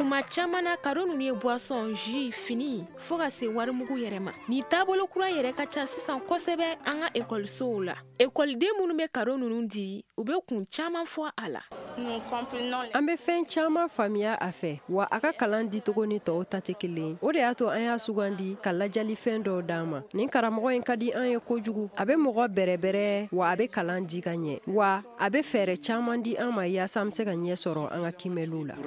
Tuma caman na karo ninnu ye boisson, jus, fini fo ka se warimugu yɛrɛ ma. Ni taabolo kura yɛrɛ ka ca sisan kosɛbɛ an ka ekɔlisow la. Ekɔliden minnu bɛ karo ninnu di u bɛ kun caman fɔ a la. An bɛ fɛn caman faamuya a fɛ wa a ka kalan dicogo ni tɔw ta tɛ kelen. O de y'a to an y'a sugandi ka lajali fɛn dɔw d'an ma. Nin karamɔgɔ in ka di an ye kojugu. A bɛ mɔgɔ bɛrɛbɛrɛ wa a bɛ kalan di ka ɲɛ. Wa a bɛ fɛɛrɛ caman di an ma yaasa an bɛ se ka ɲɛ sɔrɔ an ka kimɛliw la.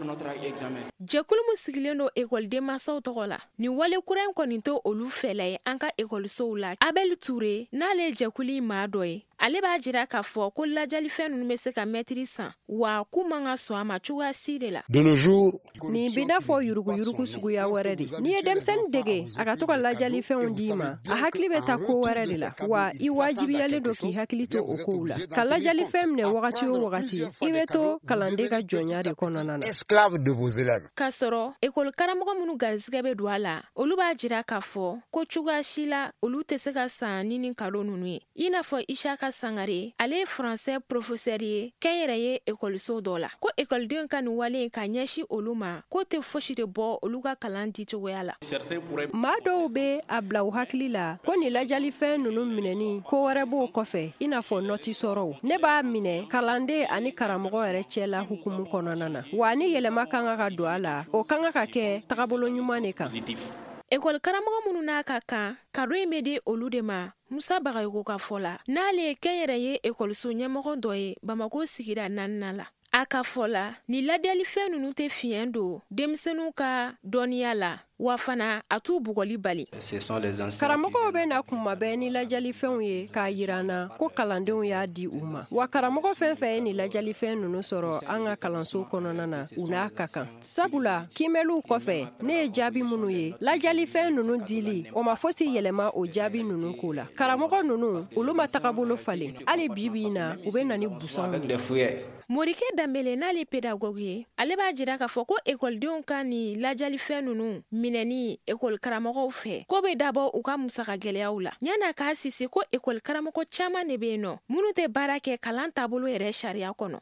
Jɛkulu min sigilen don ekɔliden masaw tɔgɔ la. Ni wale kura in kɔni to olu fɛla ye an ka ekɔlisow la. Abel Ture n'ale ye jɛkulu in maa dɔ ye. Ale b'a jira k'a fɔ ko lajalifɛn ninnu bɛ se ka mɛtiri san wa k'u man ka sɔn a ma cogoya si de la. Nin bɛ n'a fɔ yuruguyurugu suguya wɛrɛ de. N'i ye denmisɛnnin dege a ka to ka lajalifɛnw d'i ma a hakili bɛ taa ko wɛrɛ de la wa i wajibiyalen don k'i hakili to o kow la. Ka lajalifɛn minɛ wagati o wagati i bɛ to kalanden ka jɔnya de kɔnɔna na. K'a sɔrɔ ekɔli karamɔgɔ minnu garisɛgɛ bɛ don a la olu b'a jira k'a fɔ ko cogoya si la olu tɛ se ka san ni nin kalo ninnu ye. I n'a fɔ Ishaka Sangare ale ye français professeur ye kɛnyɛrɛ ye ekɔliso dɔ la ko ekɔlidenw ka nin wale in ka ɲɛsin olu ma ko tɛ fosi de bɔ olu ka kalan di cogoya la. Maa dɔw bɛ a bila u hakili la ko nin lajalifɛn ninnu minɛni ko wɛrɛ b'o kɔfɛ i n'a fɔ nɔti sɔrɔw. Ne b'a minɛ kalanden ani karamɔgɔ yɛrɛ cɛla hukumu kɔnɔna na wa ni yɛlɛma kan ka don a la o kan ka kɛ tagabolo ɲuman de kan. Ekɔli karamɔgɔ minnu n'a ka kan kado in bɛ di olu de ma. Musa Bagayogo ka fɔ la n'ale ye kɛnyɛrɛ ye ekɔliso ɲɛmɔgɔ dɔ ye Bamako sigida 4nan la. A ka fɔ la ni ladiyalifɛn ninnu tɛ fiɲɛ don denmisɛnninw ka dɔnniya la wa fana a t'u bugɔli bali. Karamɔgɔw bɛ na kuma bɛɛ ni lajalifɛnw ye k'a yira an na ko kalandenw y'a di u ma wa karamɔgɔ fɛn fɛn ye ni lajalifɛn ninnu sɔrɔ an ka kalanso kɔnɔna na u n'a ka kan. Sabula kimɛliw kɔfɛ ne ye jaabi minnu ye lajalifɛn ninnu dili o ma fosi yɛlɛma o jaabi ninnu ko la. Karamɔgɔ ninnu olu ma tagabolo falen hali bi na u bɛ na ni busanw ye. Morike Dambele n'ale pédagogue ye ale b'a jira k'a fɔ ko ekɔlidenw ka ni lajalifɛn ninnu minɛni ekɔli karamɔgɔw fɛ ko bɛ dabɔ u ka musaka gɛlɛyaw la. Yan'a k'a sisi ko ekɔli karamɔgɔ caman de bɛ yen nɔ minnu tɛ baara kɛ kalan taabolo yɛrɛ sariya kɔnɔ.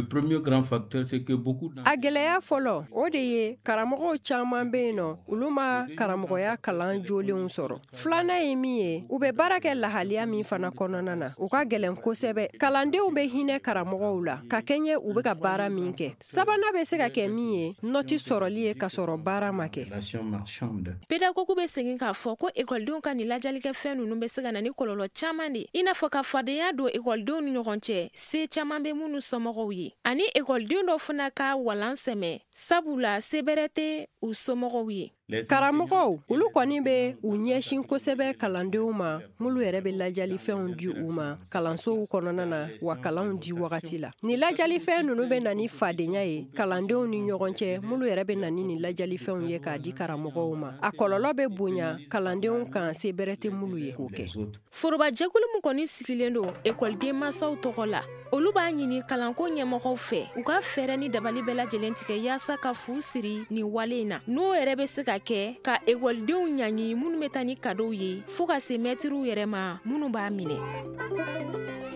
A gɛlɛya fɔlɔ o de ye karamɔgɔw caman bɛ yen nɔ olu ma karamɔgɔya kalan jolenw sɔrɔ. Filanan ye min ye u bɛ baara kɛ lahaliya min fana kɔnɔna na u ka gɛlɛn kosɛbɛ. Kalandenw bɛ hinɛ karamɔgɔw la ka kɛɲɛ u bɛ ka baara min kɛ. Sabanan bɛ se ka kɛ min ye nɔti sɔrɔli ye ka sɔrɔ baara ma kɛ. Pédagogue bɛ segin k'a fɔ ko ekɔlidenw ka ni lajalikɛfɛn ninnu bɛ se ka na ni kɔlɔlɔ caman de i n'a fɔ ka fadenya don ekɔlidenw ni ɲɔgɔn cɛ se caman bɛ minnu somɔgɔw ye ani ekɔliden dɔ fana ka walan sɛmɛ sabula se bɛrɛ tɛ u somɔgɔw ye. Karamɔgɔw olu kɔni bɛ u ɲɛsin kosɛbɛ kalandenw ma mulu yɛrɛ bɛ lajalifɛnw di u ma kalansow kɔnɔna na wa kalanw di wagati la. Ni lajalifɛn ninnu bɛ na ni fadenya ye kalandenw ni ɲɔgɔn cɛ mulu yɛrɛ bɛ na ni lajalifɛnw ye k'a di karamɔgɔw ma. A kɔlɔlɔ bɛ bonya kalandenw kan se bɛrɛ tɛ mulu ye k'o kɛ. Foroba jɛkulu min kɔni sigilen don ekɔliden masaw tɔgɔ la olu b'a ɲini kalanko ɲɛmɔgɔw fɛ u ka fɛɛrɛ ni dabali bɛɛ lajɛlen tigɛ yaasa ka fu siri ni wale in na n'o yɛrɛ bɛ se ka kɛ ka ekɔlidenw ɲangi minnu bɛ taa ni kadow ye fo ka se mɛtiriw yɛrɛ ma minnu b'a minɛ.